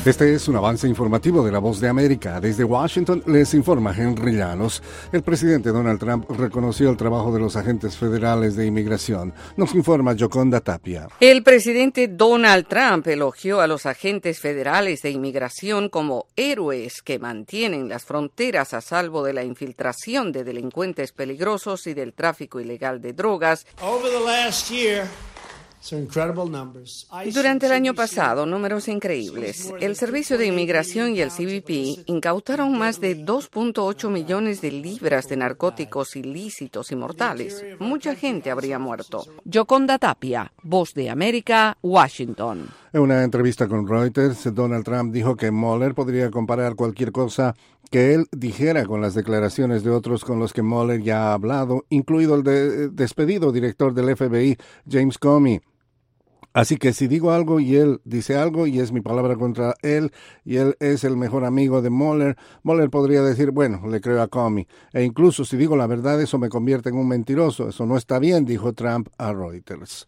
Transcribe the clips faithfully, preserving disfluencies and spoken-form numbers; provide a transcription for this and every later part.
Este es un avance informativo de La Voz de América. Desde Washington les informa Henry Llanos. El presidente Donald Trump reconoció el trabajo de los agentes federales de inmigración. Nos informa Yoconda Tapia. El presidente Donald Trump elogió a los agentes federales de inmigración como héroes que mantienen las fronteras a salvo de la infiltración de delincuentes peligrosos y del tráfico ilegal de drogas. Over the last year, Durante el año pasado, números increíbles. El Servicio de Inmigración y el C B P incautaron más de dos punto ocho millones de libras de narcóticos ilícitos y mortales. Mucha gente habría muerto. Yoconda Tapia, Voz de América, Washington. En una entrevista con Reuters, Donald Trump dijo que Mueller podría comparar cualquier cosa que él dijera con las declaraciones de otros con los que Mueller ya ha hablado, incluido el de despedido director del F B I, James Comey. Así que si digo algo y él dice algo y es mi palabra contra él y él es el mejor amigo de Mueller, Mueller podría decir, bueno, le creo a Comey. E incluso si digo la verdad, eso me convierte en un mentiroso. Eso no está bien, dijo Trump a Reuters.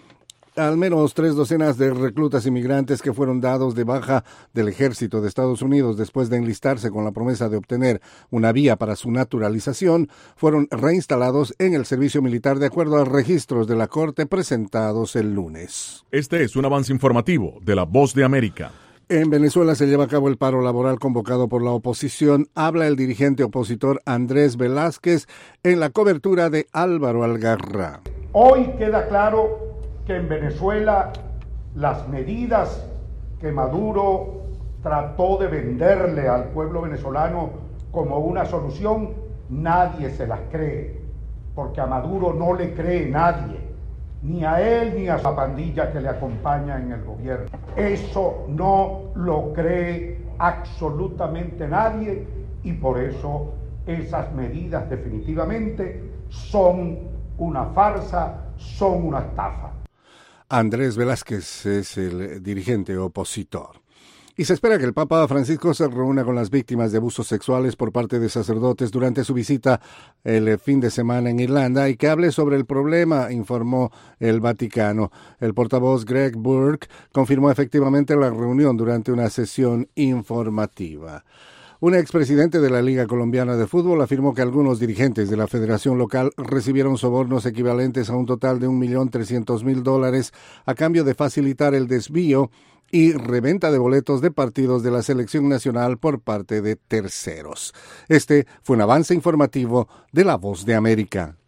Al menos tres docenas de reclutas inmigrantes que fueron dados de baja del ejército de Estados Unidos después de enlistarse con la promesa de obtener una vía para su naturalización fueron reinstalados en el servicio militar de acuerdo a registros de la Corte presentados el lunes. Este es un avance informativo de La Voz de América. En Venezuela se lleva a cabo el paro laboral convocado por la oposición. Habla el dirigente opositor Andrés Velázquez en la cobertura de Álvaro Algarra. Hoy queda claro que en Venezuela las medidas que Maduro trató de venderle al pueblo venezolano como una solución, nadie se las cree, porque a Maduro no le cree nadie, ni a él ni a la pandilla que le acompaña en el gobierno. Eso no lo cree absolutamente nadie y por eso esas medidas definitivamente son una farsa, son una estafa. Andrés Velázquez es el dirigente opositor. Y se espera que el Papa Francisco se reúna con las víctimas de abusos sexuales por parte de sacerdotes durante su visita el fin de semana en Irlanda y que hable sobre el problema, informó el Vaticano. El portavoz Greg Burke confirmó efectivamente la reunión durante una sesión informativa. Un expresidente de la Liga Colombiana de Fútbol afirmó que algunos dirigentes de la federación local recibieron sobornos equivalentes a un total de un millón trescientos mil dólares a cambio de facilitar el desvío y reventa de boletos de partidos de la selección nacional por parte de terceros. Este fue un avance informativo de La Voz de América.